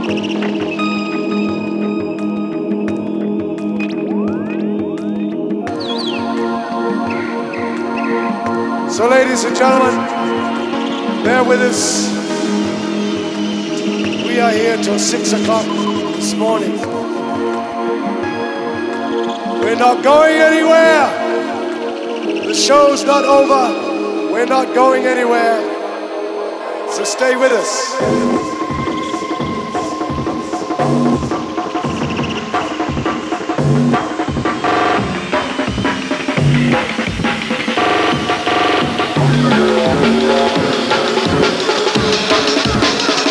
So ladies and gentlemen, bear with us. We are here till 6 o'clock this morning. We're not going anywhere. The show's not over. We're not going anywhere. So stay with us.